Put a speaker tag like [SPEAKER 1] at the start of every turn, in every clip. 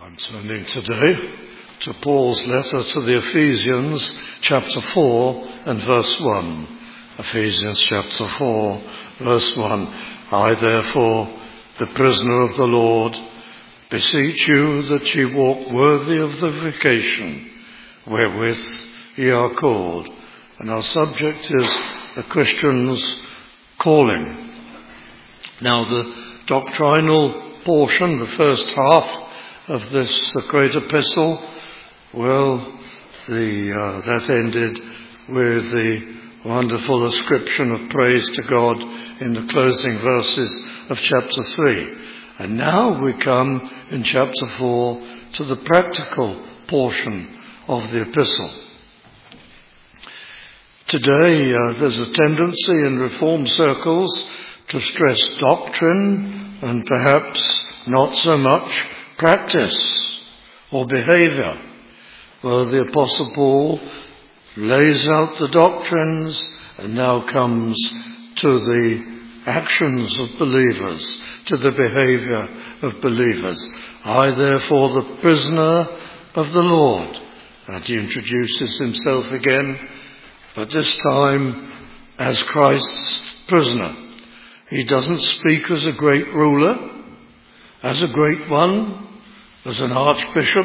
[SPEAKER 1] I'm turning today to Paul's letter to the Ephesians, chapter 4 and verse 1. Ephesians chapter 4, verse 1. I therefore, the prisoner of the Lord, beseech you that ye walk worthy of the vocation wherewith ye are called. And our subject is a Christian's calling. Now the doctrinal portion, the first half of this great epistle, that ended with the wonderful ascription of praise to God in the closing verses of chapter 3. And now we come in chapter 4 to the practical portion of the epistle. Today there's a tendency in Reformed circles to stress doctrine and perhaps not so much practice or behavior. Well, the Apostle Paul lays out the doctrines and now comes to the actions of believers, to the behavior of believers. I, therefore, the prisoner of the Lord. And he introduces himself again, but this time as Christ's prisoner. He doesn't speak as a great ruler, as a great one, as an archbishop,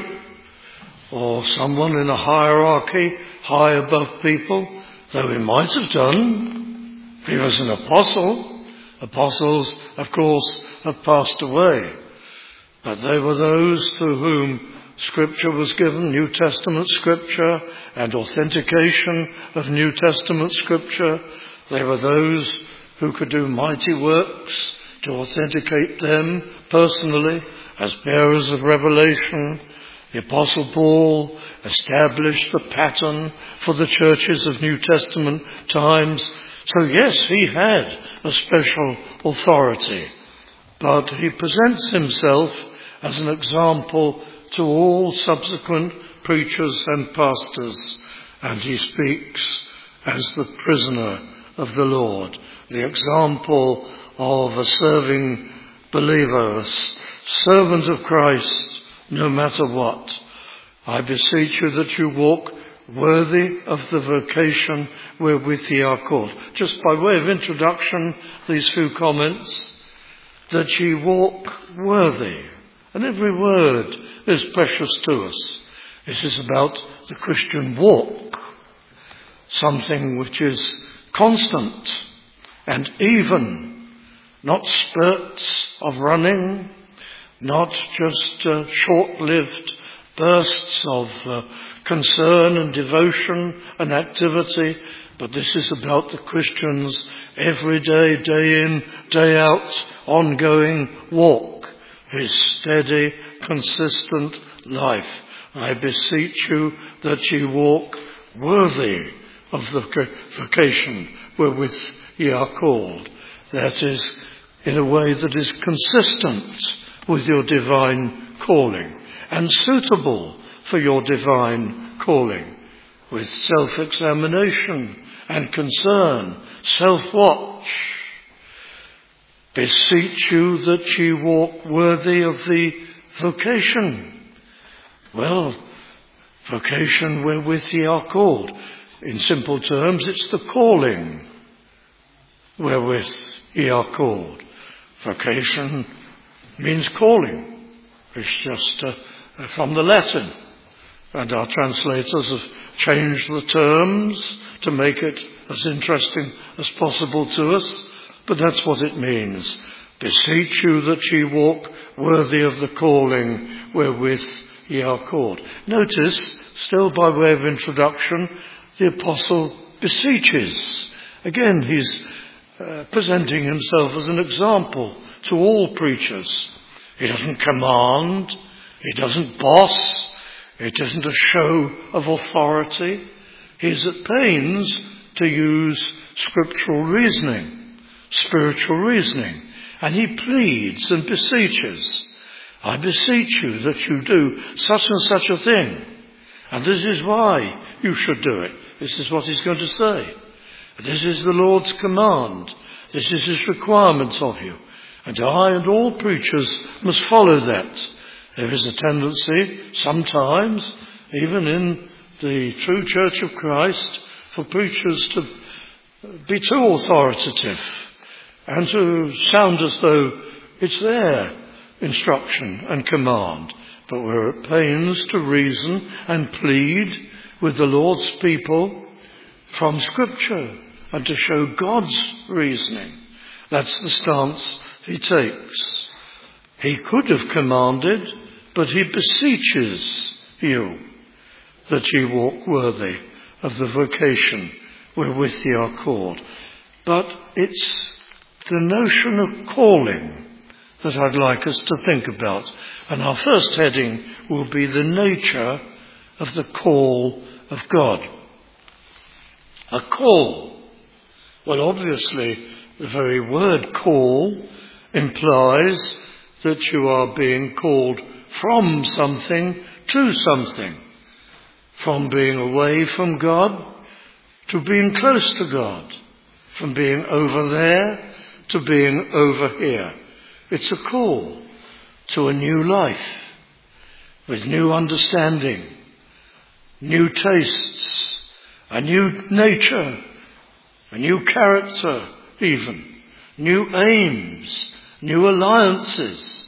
[SPEAKER 1] or someone in a hierarchy high above people, though he might have done. He was an apostle. Apostles, of course, have passed away. But they were those to whom Scripture was given, New Testament Scripture, and authentication of New Testament Scripture. They were those who could do mighty works to authenticate them personally as bearers of revelation. The Apostle Paul established the pattern for the churches of New Testament times. So yes, he had a special authority, but he presents himself as an example to all subsequent preachers and pastors, and he speaks as the prisoner of the Lord, the example of a serving believer, a servant of Christ, no matter what. I beseech you that you walk worthy of the vocation wherewith ye are called. Just by way of introduction, these few comments, that ye walk worthy. And every word is precious to us. This is about the Christian walk, something which is constant and even, not spurts of running, not just short-lived bursts of concern and devotion and activity, but this is about the Christian's everyday, day in, day out, ongoing walk, his steady, consistent life. I beseech you that ye walk worthy of the vocation wherewith ye are called. That is, in a way that is consistent with your divine calling and suitable for your divine calling, with self-examination and concern, self-watch. Beseech you that ye walk worthy of the vocation. Well, vocation wherewith ye are called. In simple terms, it's the calling wherewith ye are called. Vocation means calling. It's just from the Latin. And our translators have changed the terms to make it as interesting as possible to us. But that's what it means. Beseech you that ye walk worthy of the calling wherewith ye are called. Notice, still by way of introduction, the apostle beseeches. Again, he's presenting himself as an example to all preachers. He doesn't command. He doesn't boss. It isn't a show of authority. He's at pains to use scriptural reasoning, spiritual reasoning. And he pleads and beseeches. I beseech you that you do such and such a thing. And this is why you should do it. This is what he's going to say. This is the Lord's command. This is his requirement of you. And I and all preachers must follow that. There is a tendency, sometimes, even in the true Church of Christ, for preachers to be too authoritative and to sound as though it's their instruction and command. But we're at pains to reason and plead with the Lord's people from Scripture and to show God's reasoning. That's the stance he takes. He could have commanded, but he beseeches you that ye walk worthy of the vocation wherewith ye are called. But it's the notion of calling that I'd like us to think about. And our first heading will be the nature of the call of God. A call. Well, obviously, the very word call implies that you are being called from something to something. From being away from God to being close to God. From being over there to being over here. It's a call to a new life with new understanding, new tastes, a new nature, a new character even, new aims, new alliances.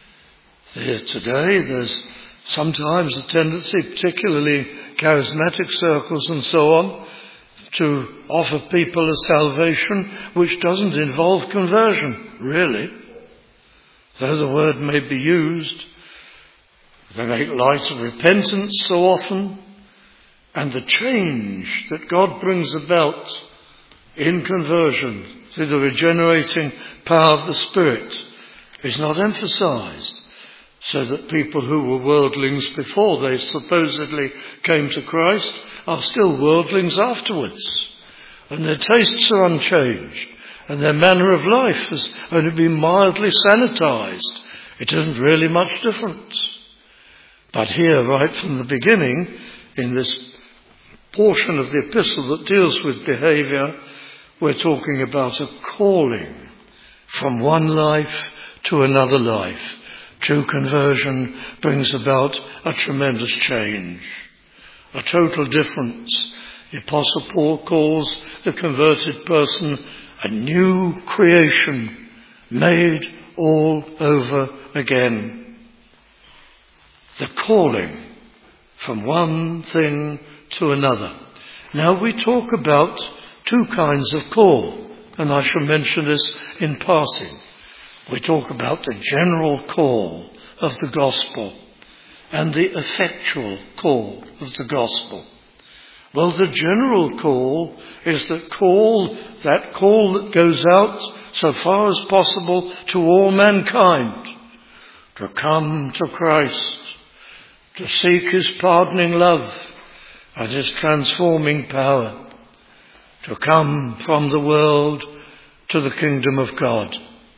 [SPEAKER 1] Today there's sometimes a tendency, particularly in charismatic circles and so on, to offer people a salvation which doesn't involve conversion, really. Though the word may be used, they make light of repentance so often, and the change that God brings about in conversion through the regenerating power of the Spirit is not emphasized, so that people who were worldlings before they supposedly came to Christ are still worldlings afterwards, and their tastes are unchanged, and their manner of life has only been mildly sanitized. It isn't really much different. But here, right from the beginning, in this portion of the epistle that deals with behavior, we're talking about a calling from one life to another life. True conversion brings about a tremendous change, a total difference. The Apostle Paul calls the converted person a new creation, made all over again. The calling from one thing to another. Now we talk about two kinds of call, and I shall mention this in passing. We talk about the general call of the gospel and the effectual call of the gospel. Well, the general call is that call that goes out so far as possible to all mankind, to come to Christ, to seek his pardoning love and his transforming power, to come from the world to the kingdom of God.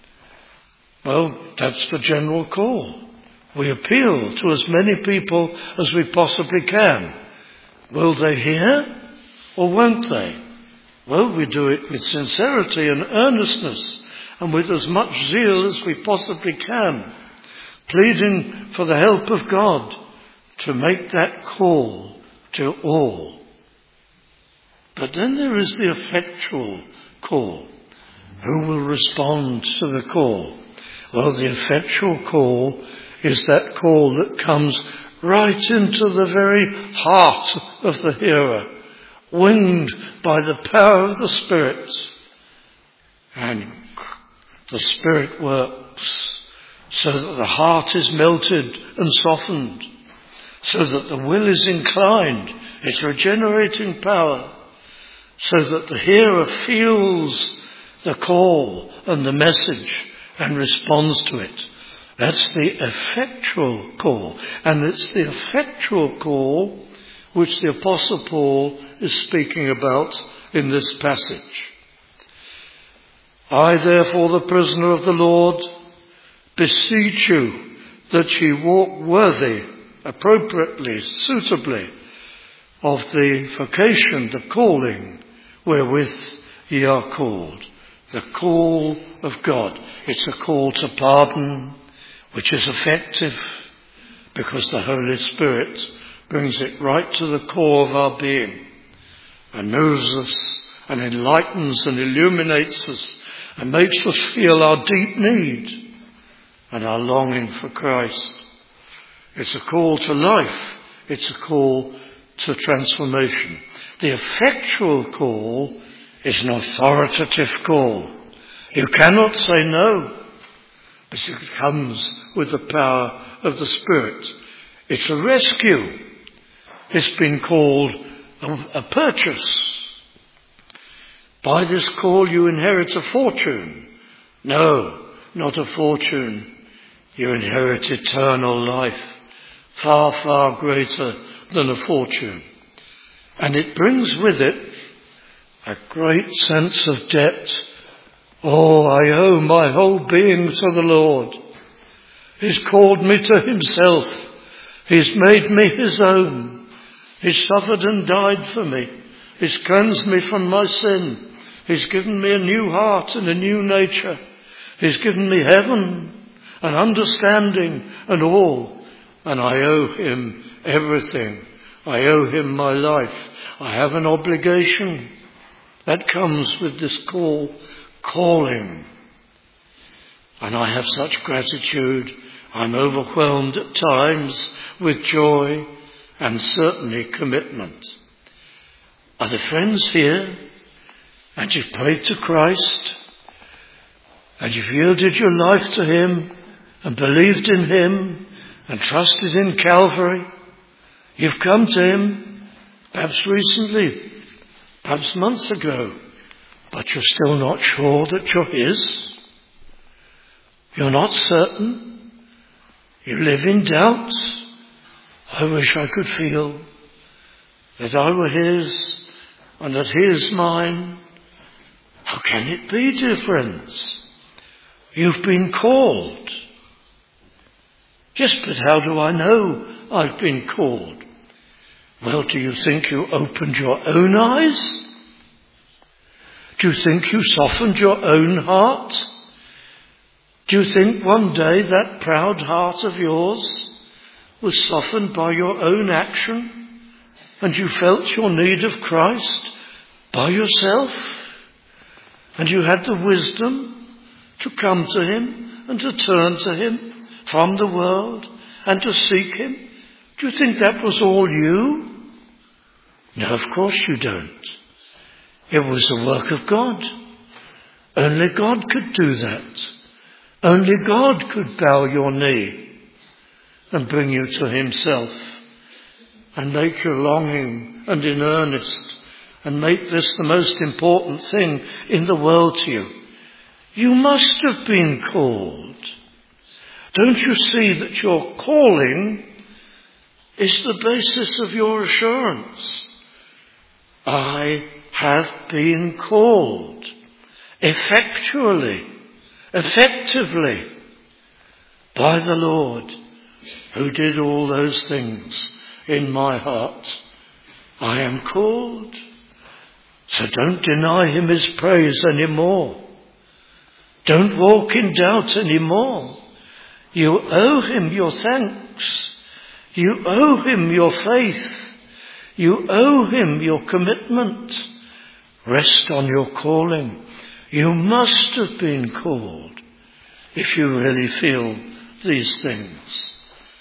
[SPEAKER 1] Well, that's the general call. We appeal to as many people as we possibly can. Will they hear or won't they? Well, we do it with sincerity and earnestness and with as much zeal as we possibly can, pleading for the help of God to make that call to all. But then there is the effectual call. Who will respond to the call? Well, the effectual call is that call that comes right into the very heart of the hearer, winged by the power of the Spirit. And the Spirit works so that the heart is melted and softened, so that the will is inclined, its regenerating power, so that the hearer feels the call and the message and responds to it. That's the effectual call. And it's the effectual call which the Apostle Paul is speaking about in this passage. I, therefore, the prisoner of the Lord, beseech you that ye walk worthy, appropriately, suitably, of the vocation, the calling wherewith ye are called. The call of God. It's a call to pardon, which is effective. because the Holy Spirit brings it right to the core of our being and moves us and enlightens and illuminates us and makes us feel our deep need and our longing for Christ. It's a call to life. It's a call to transformation. The effectual call is an authoritative call. You cannot say no, but it comes with the power of the Spirit. It's a rescue. It's been called a purchase. By this call you inherit a fortune. No, not a fortune. You inherit eternal life, far, far greater than a fortune. And it brings with it a great sense of debt. Oh, I owe my whole being to the Lord. He's called me to himself. He's made me his own. He's suffered and died for me. He's cleansed me from my sin. He's given me a new heart and a new nature. He's given me heaven and understanding and all. And I owe him everything. I owe him my life. I have an obligation. That comes with this calling. And I have such gratitude. I'm overwhelmed at times with joy and certainly commitment. Are there friends here? And you've prayed to Christ, and you've yielded your life to him, and believed in him, and trusted in Calvary. You've come to him, perhaps recently, perhaps months ago, but you're still not sure that you're his. You're not certain. You live in doubt. I wish I could feel that I were his, and that he is mine. How can it be, dear friends? You've been called. Yes, but how do I know I've been called? Well, do you think you opened your own eyes? Do you think you softened your own heart? Do you think one day that proud heart of yours was softened by your own action and you felt your need of Christ by yourself? And you had the wisdom to come to him and to turn to him from the world and to seek him? Do you think that was all you? No, of course you don't. It was the work of God. Only God could do that. Only God could bow your knee and bring you to himself and make you longing and in earnest and make this the most important thing in the world to you. You must have been called. Don't you see that your calling is the basis of your assurance? I have been called effectively by the Lord who did all those things in my heart. I am called. So don't deny him his praise anymore. Don't walk in doubt anymore. You owe him your thanks. You owe him your faith. You owe him your commitment. Rest on your calling. You must have been called if you really feel these things.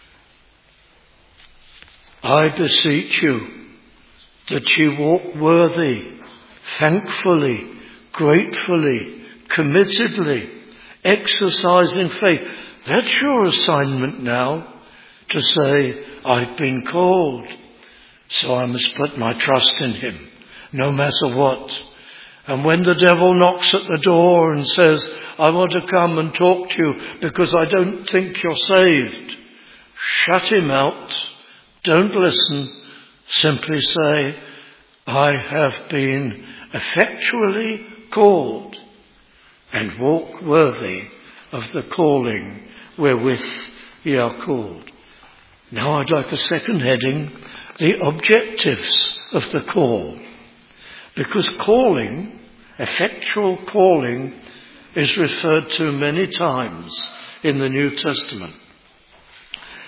[SPEAKER 1] I beseech you that you walk worthy, thankfully, gratefully, committedly, exercising faith. That's your assignment now, to say, I've been called, so I must put my trust in him, no matter what. And when the devil knocks at the door and says, I want to come and talk to you because I don't think you're saved, shut him out. Don't listen. Simply say, I have been effectually called, and walk worthy of the calling wherewith ye are called. Now I'd like a second heading, the objectives of the call. Because calling, effectual calling, is referred to many times in the New Testament.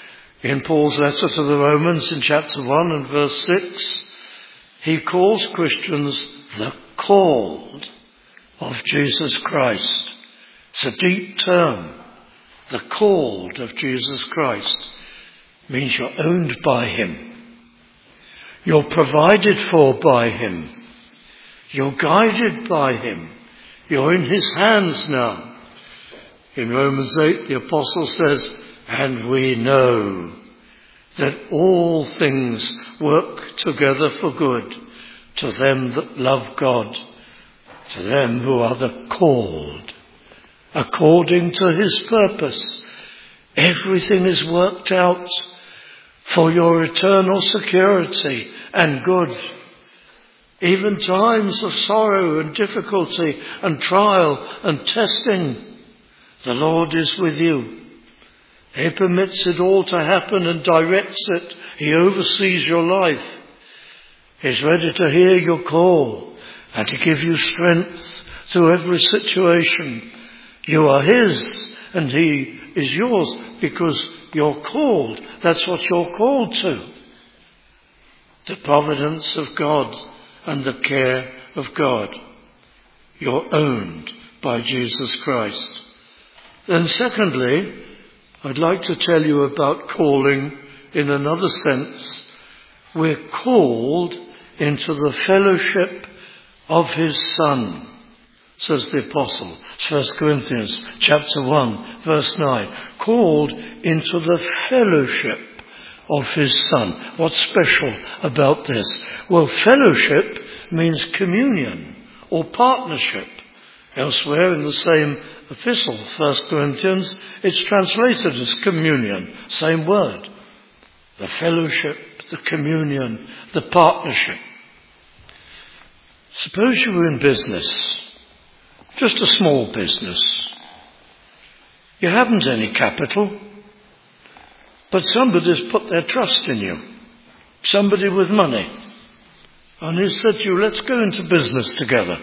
[SPEAKER 1] In Paul's letter to the Romans in chapter 1 and verse 6, he calls Christians the called of Jesus Christ. It's a deep term. The called of Jesus Christ means you're owned by him. You're provided for by him. You're guided by him. You're in his hands now. In Romans 8, the apostle says, and we know that all things work together for good to them that love God, to them who are the called, according to his purpose. Everything is worked out for your eternal security and good. Even times of sorrow and difficulty and trial and testing, the Lord is with you. He permits it all to happen and directs it. He oversees your life. He's ready to hear your call and to give you strength through every situation. You are his and he is yours because you're called. That's what you're called to. The providence of God and the care of God. You're owned by Jesus Christ. Then secondly, I'd like to tell you about calling in another sense. We're called into the fellowship of his Son, says the apostle. It's 1 Corinthians chapter 1, verse 9. Called into the fellowship of his Son. What's special about this? Well, fellowship means communion or partnership. Elsewhere in the same epistle, 1 Corinthians, it's translated as communion. Same word. The fellowship, the communion, the partnership. Suppose you were in business, just a small business. You haven't any capital, but somebody's put their trust in you. Somebody with money. And he said to you, let's go into business together.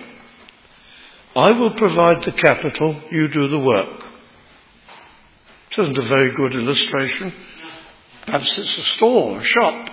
[SPEAKER 1] I will provide the capital, you do the work. It isn't a very good illustration. Perhaps it's a store, a shop.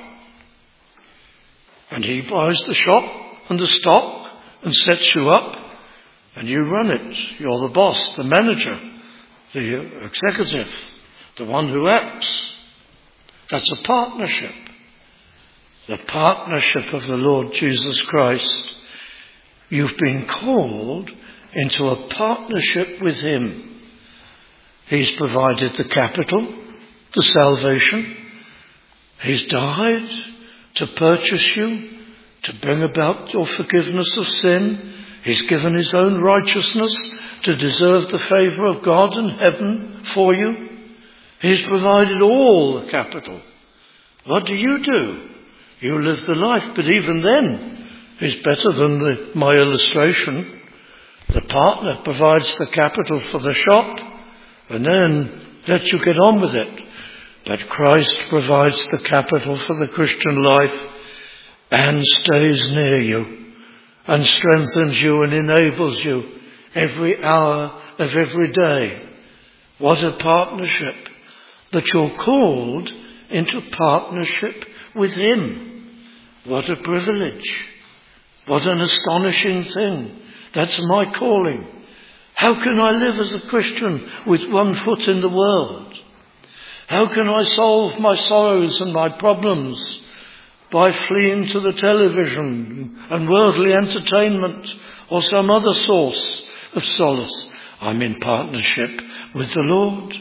[SPEAKER 1] And he buys the shop and the stock and sets you up and you run it. You're the boss, the manager, the executive, the one who acts. That's a partnership. The partnership of the Lord Jesus Christ. You've been called into a partnership with him. He's provided the capital, the salvation. He's died to purchase you, to bring about your forgiveness of sin. He's given his own righteousness to deserve the favour of God and heaven for you. He's provided all the capital. What do? You live the life, but even then, it's better than my illustration. The partner provides the capital for the shop and then lets you get on with it. But Christ provides the capital for the Christian life and stays near you and strengthens you and enables you every hour of every day. What a partnership. But you're called into partnership with him. What a privilege. What an astonishing thing. That's my calling. How can I live as a Christian with one foot in the world? How can I solve my sorrows and my problems by fleeing to the television and worldly entertainment or some other source of solace? I'm in partnership with the Lord.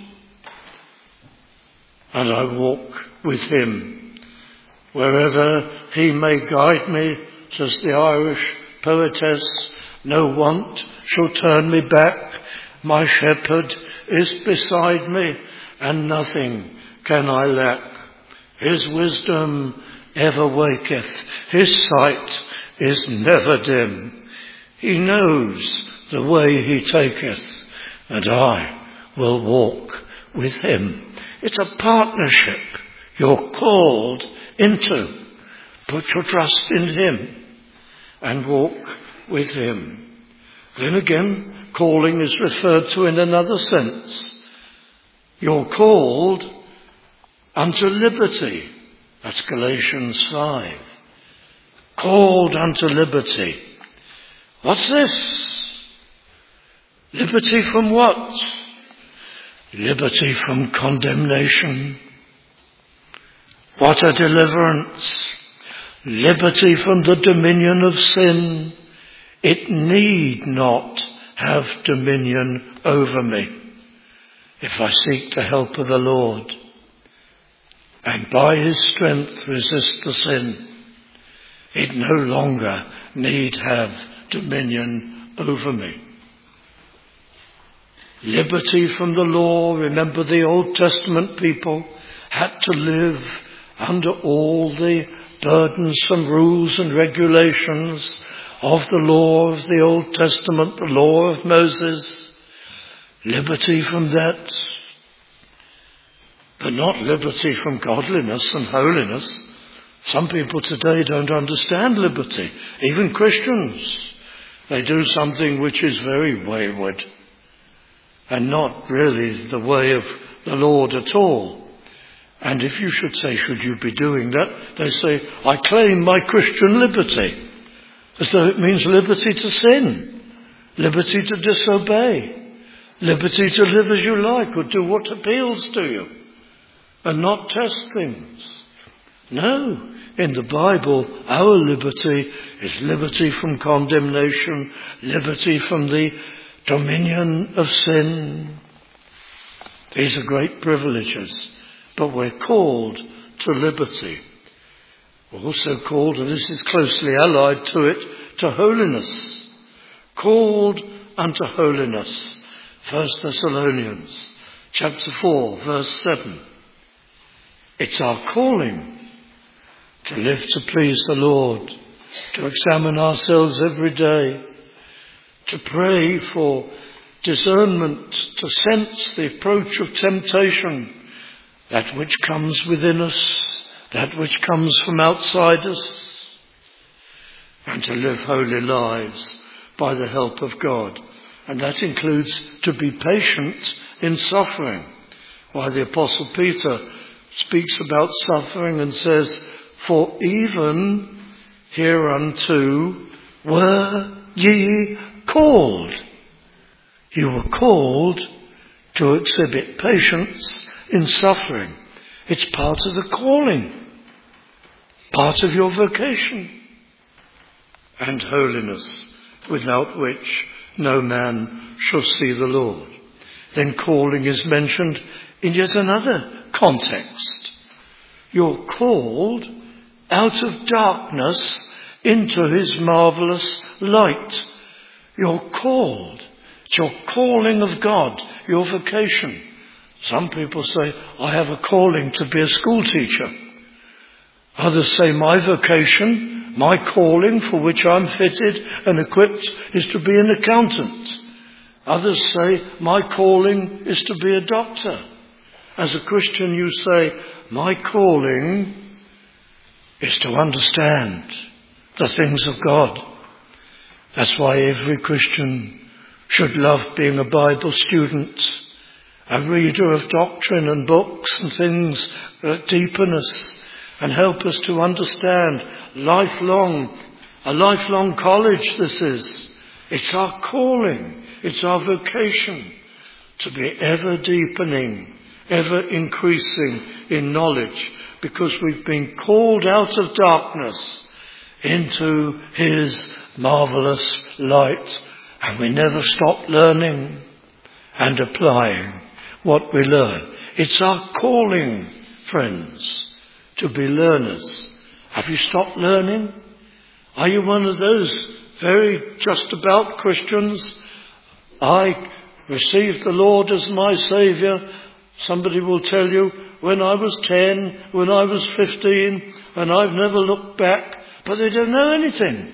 [SPEAKER 1] And I walk with him. Wherever he may guide me, says the Irish poetess, no want shall turn me back. My shepherd is beside me, and nothing can I lack. His wisdom ever waketh, his sight is never dim. He knows the way he taketh, and I will walk with him. It's a partnership you're called into. Put your trust in him and walk with him. Then again, calling is referred to in another sense. You're called unto liberty. That's Galatians 5. Called unto liberty. What's this? Liberty from what? Liberty from condemnation. What a deliverance. Liberty from the dominion of sin. It need not have dominion over me if I seek the help of the Lord and by his strength resist the sin. It no longer need have dominion over me. Liberty from the law. Remember, the Old Testament people had to live under all the burdensome rules and regulations of the law of the Old Testament, the law of Moses. Liberty from that, but not liberty from godliness and holiness. Some people today don't understand liberty. Even Christians. They do something which is very wayward and not really the way of the Lord at all. And if you should say, should you be doing that? They say, I claim my Christian liberty. As though it means liberty to sin, liberty to disobey, liberty to live as you like or do what appeals to you and not test things. No, in the Bible, our liberty is liberty from condemnation, liberty from the dominion of sin. These are great privileges, but we're called to liberty. We're also called, and this is closely allied to it, to holiness. Called unto holiness. 1 Thessalonians chapter 4, verse 7. It's our calling to live to please the Lord, to examine ourselves every day, to pray for discernment, to sense the approach of temptation, that which comes within us, that which comes from outside us, and to live holy lives by the help of God. And that includes to be patient in suffering. Why the Apostle Peter speaks about suffering and says, for even hereunto were ye called. You were called to exhibit patience in suffering. It's part of the calling, part of your vocation. And holiness, without which no man shall see the Lord. Then calling is mentioned in yet another context. You're called out of darkness into his marvellous light. You're called. It's your calling of God, your vocation. Some people say, I have a calling to be a school teacher. Others say, my vocation, my calling for which I'm fitted and equipped is to be an accountant. Others say, my calling is to be a doctor. As a Christian, you say, my calling is to understand the things of God. That's why every Christian should love being a Bible student, a reader of doctrine and books and things that deepen us and help us to understand a lifelong college this is. It's our calling, it's our vocation to be ever deepening, ever increasing in knowledge, because we've been called out of darkness into his marvellous light, and we never stop learning and applying what we learn. It's our calling, friends, to be learners. Have you stopped learning? Are you one of those very just about Christians? I received the Lord as my Saviour. Somebody will tell you, when I was 10, when I was 15, and I've never looked back, but they don't know anything.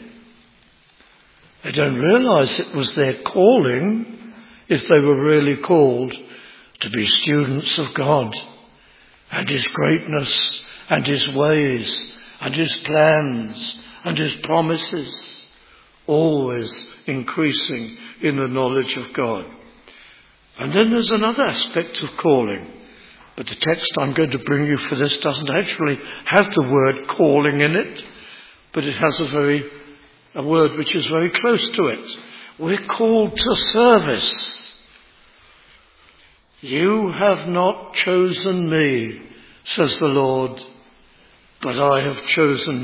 [SPEAKER 1] They don't realise it was their calling, if they were really called, to be students of God and his greatness and his ways and his plans and his promises, always increasing in the knowledge of God. And then there's another aspect of calling, But the text I'm going to bring you for this doesn't actually have the word calling in it, but it has a word which is very close to it. We're called to service. You have not chosen me, says the Lord, but I have chosen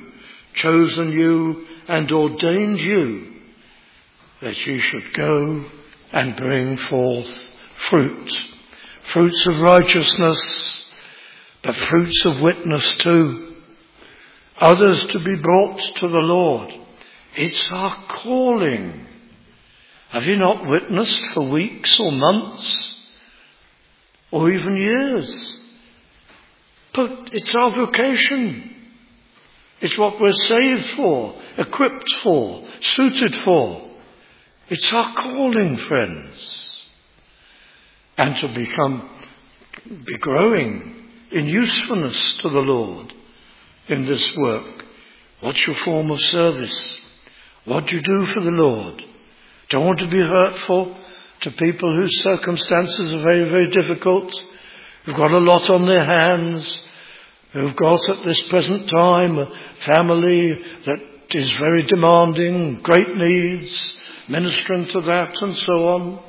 [SPEAKER 1] you and ordained you that you should go and bring forth fruits of righteousness, but fruits of witness too. Others to be brought to the Lord. It's our calling. Have you not witnessed for weeks or months or even years? But it's our vocation. It's what we're saved for, equipped for, suited for. It's our calling, friends. And to be growing in usefulness to the Lord in this work. What's your form of service? What do you do for the Lord? Don't want to be hurtful to people whose circumstances are very, very difficult, who've got a lot on their hands, who've got at this present time a family that is very demanding, great needs, ministering to that and so on.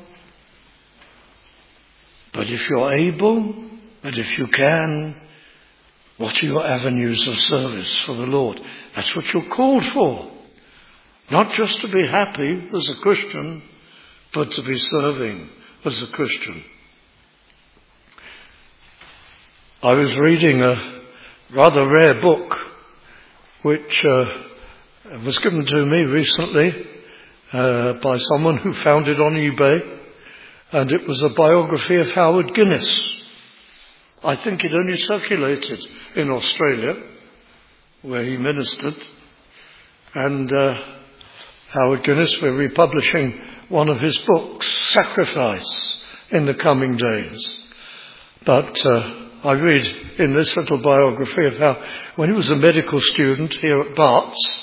[SPEAKER 1] But if you're able, and if you can, what are your avenues of service for the Lord? That's what you're called for. Not just to be happy as a Christian, but to be serving as a Christian. I was reading a rather rare book which was given to me recently by someone who found it on eBay. And it was a biography of Howard Guinness. I think it only circulated in Australia, where he ministered. And Howard Guinness, we're republishing one of his books, Sacrifice, in the coming days. But I read in this little biography of how, when he was a medical student here at Barts,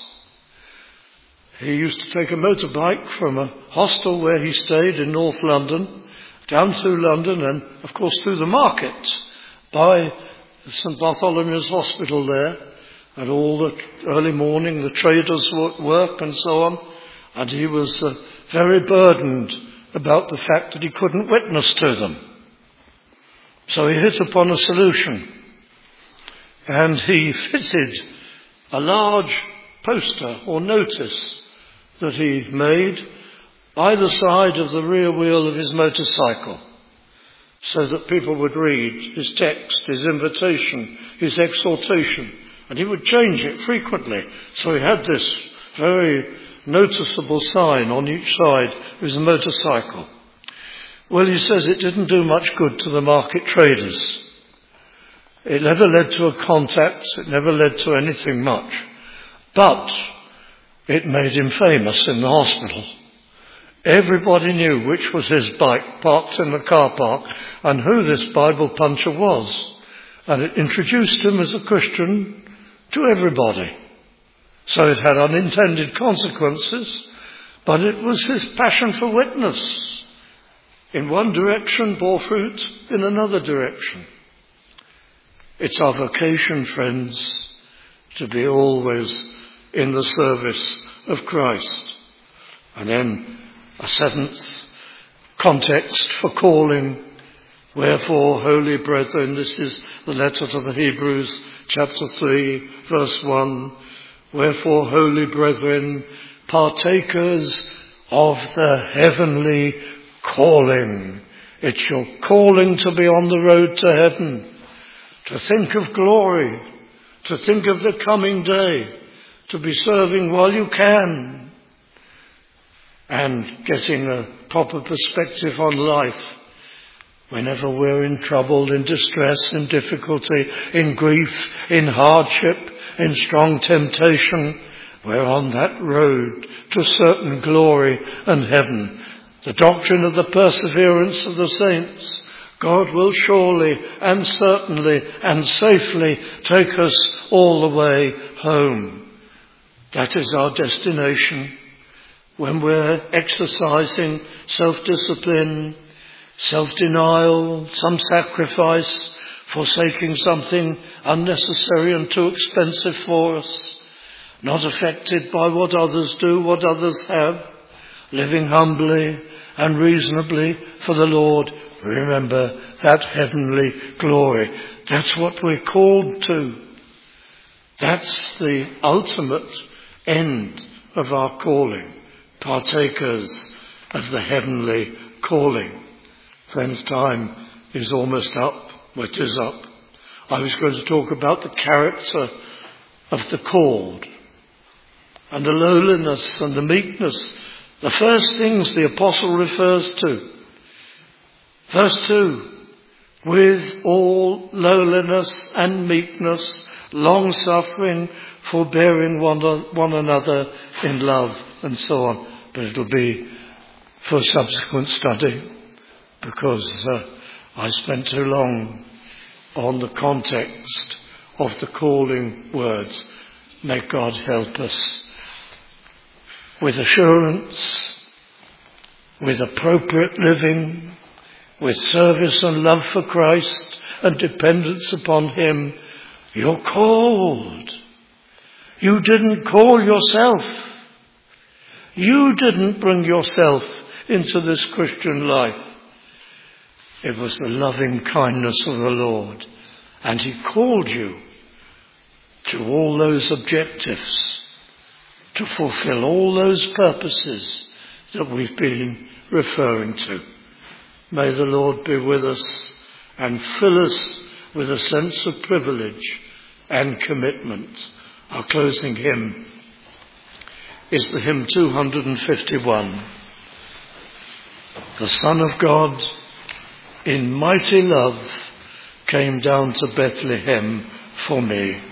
[SPEAKER 1] he used to take a motorbike from a hostel where he stayed in North London, down through London and, of course, through the market by St Bartholomew's Hospital there. And all the early morning, the traders were at work and so on. And he was very burdened about the fact that he couldn't witness to them. So he hit upon a solution. And he fitted a large poster or notice that he made either side of the rear wheel of his motorcycle, so that people would read his text, his invitation, his exhortation, and he would change it frequently. So he had this very noticeable sign on each side of his motorcycle. Well, he says it didn't do much good to the market traders. It never led to a contact, it never led to anything much. But it made him famous in the hospital. Everybody knew which was his bike parked in the car park and who this Bible puncher was. And it introduced him as a Christian to everybody. So it had unintended consequences, but it was his passion for witness. In one direction bore fruit, in another direction. It's our vocation, friends, to be always in the service of Christ. And then a seventh context for calling. Wherefore, holy brethren, this is the letter to the Hebrews, chapter 3, verse 1. Wherefore, holy brethren, partakers of the heavenly calling. It's your calling to be on the road to heaven, to think of glory, to think of the coming day, to be serving while you can, and getting a proper perspective on life. Whenever we're in trouble, in distress, in difficulty, in grief, in hardship, in strong temptation, we're on that road to certain glory and heaven. The doctrine of the perseverance of the saints. God will surely and certainly and safely take us all the way home. That is our destination. When we're exercising self-discipline, self-denial, some sacrifice, forsaking something unnecessary and too expensive for us, not affected by what others do, what others have, living humbly and reasonably for the Lord. Remember that heavenly glory. That's what we're called to. That's the ultimate end of our calling, partakers of the heavenly calling. Friends, time is almost up. Well, it is up. I was going to talk about the character of the called and the lowliness and the meekness. The first things the apostle refers to. Verse 2, with all lowliness and meekness, long-suffering, forbearing one another in love, and so on. But it'll be for subsequent study, because I spent too long on the context of the calling words. May God help us with assurance, with appropriate living, with service and love for Christ and dependence upon Him. You're called. You didn't call yourself. You didn't bring yourself into this Christian life. It was the loving kindness of the Lord. And He called you to all those objectives, to fulfill all those purposes that we've been referring to. May the Lord be with us and fill us with a sense of privilege and commitment. Our closing hymn is the hymn 251. The Son of God in mighty love came down to Bethlehem for me.